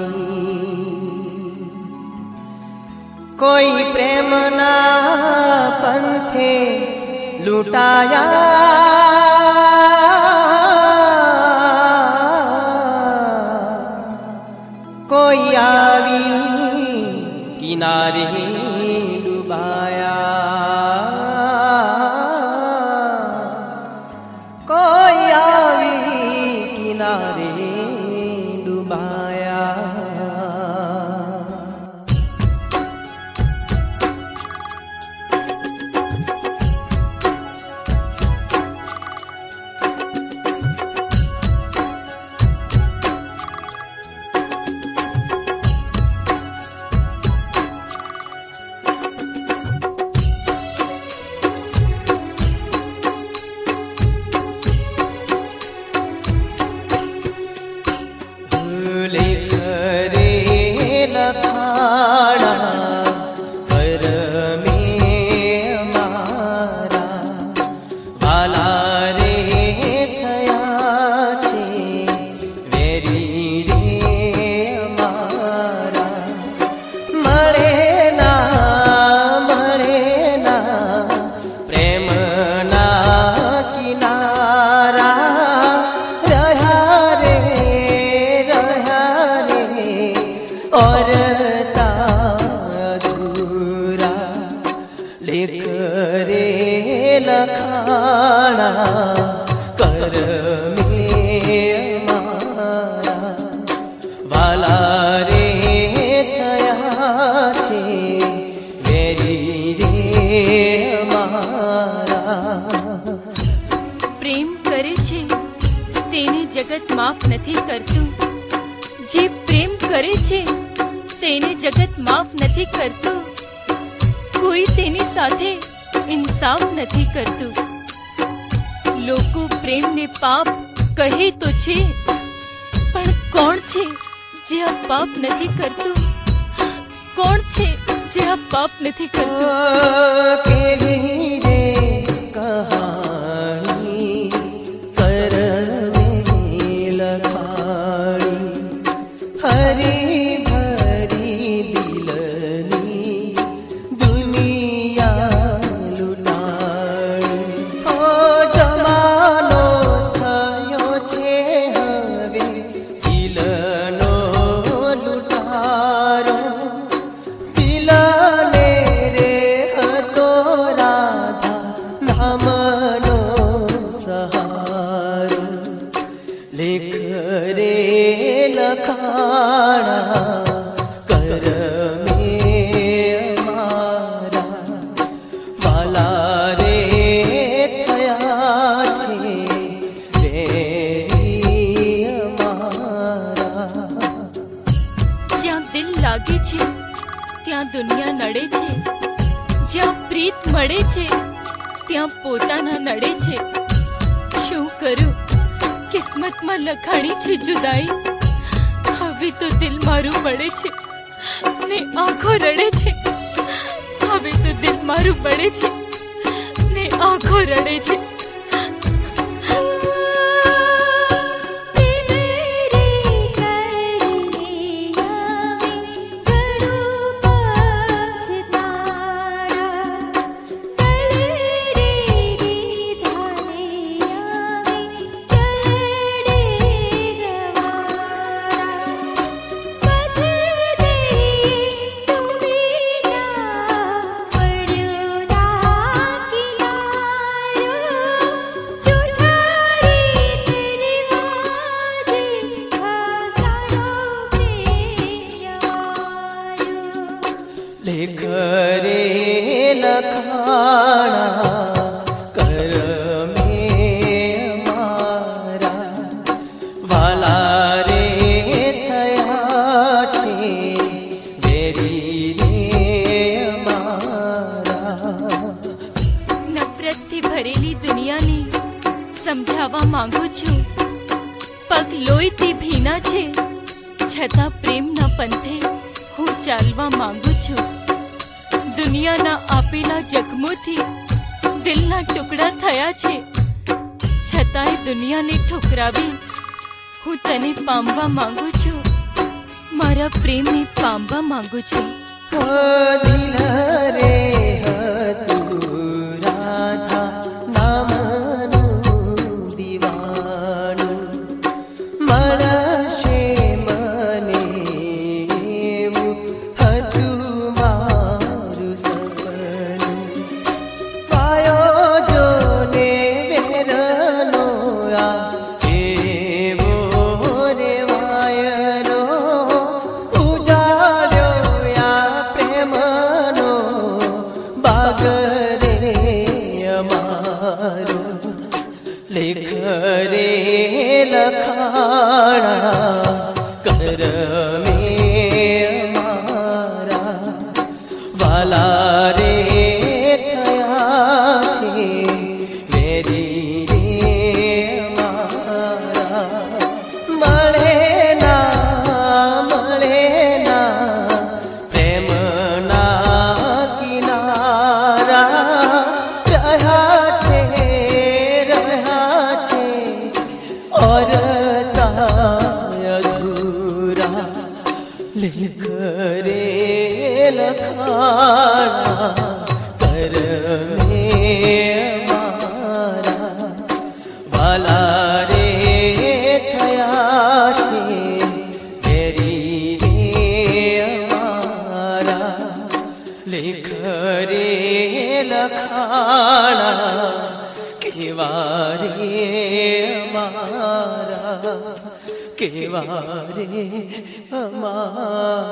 कोई प्रेम ना पंथे लुटाया, कोई आवी किनारे डुबाया, कोई आवी किनारे डुबाया। लखाना कर में मारा वाला रे थया छे मेरी रे मारा। प्रेम करे छे तेने जगत माफ नहीं करतु, जे प्रेम करे छे तेने जगत माफ नहीं करतु, कोई तेनी साथे इंसाफ नहीं करतु। लोको प्रेम ने पाप कहे तो छे, पण कोण छे जे आ पाप नहीं करतु? कोण छे जे आ पाप नहीं करतु? केवी रे कहानी कर में लखानी, हरी लखाना कर में मारा वाला रे थया छे तेरी मारा। ज्यां दिल लागे छे त्यां दुनिया नड़े छे, ज्यां प्रीत मळे छे त्यां पोताना नड़े छे। शुं करूं किस्मत में लखाणी छे जुदाई, हवे तो दिल मारू बड़े छे ने आँखों रड़े छे, हवे तो दिल मारू बड़े छे ने आँखों रड़े छे। लिख रे लखाना कर में मारा वाला रे थया छे मेरी रे मारा। नफरत थी भरेली दुनिया ने समझावा मांगू छू, पग लोई थी भीना छे छता प्रेम ना पंथे हूँ चालवा मांगू छू। दुनिया ना आपेला जख्मो थी दिल ना टुकड़ा थया छे, छतांय दुनिया ने ठुकरावी हूँ तने पामवा मांगू छू। તમારા પ્રેમને પામવા માંગુ છું. દિલ રે હતું રાધા નામનું દીવાનું, મળશે મને એવું હતું મારું સપનું. પાયો જોને વેરનો આ એવો રે વાયરો, ઉજાડ્યો આ પ્રેમનો બાગ રે અમારો. લેખ રે લખાણા કરમે અમારા, વાલા રે થયા છે વેરી રે અમારા. મળે ના પ્રેમના કિનારા, રહ્યા છે ઓરતા અધૂરા. લેખ રે લખાણા કરમે અમારા, વાલા રે થયા છે વેરી રે અમારા. લેખ રે લખાણા કેવા રે અમારા, કેવા રે અમારા.